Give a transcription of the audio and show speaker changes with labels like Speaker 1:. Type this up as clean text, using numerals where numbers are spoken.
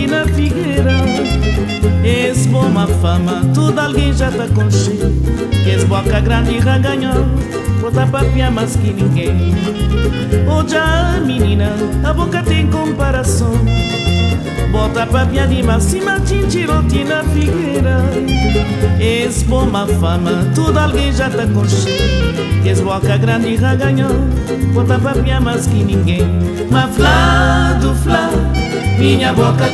Speaker 1: na figueira. Esse bom má fama, tudo alguém já tá com cheio. Esse boca grande já ganhou, bota papia mais que ninguém. Hoje a menina, a boca tem comparação. Bota papia de cima, tintiroti na figueira. Esse bom má fama, tudo alguém já tá com cheio. Esse boca grande já ganhou, bota papia mais que ninguém. Mas flá do flá, minha boca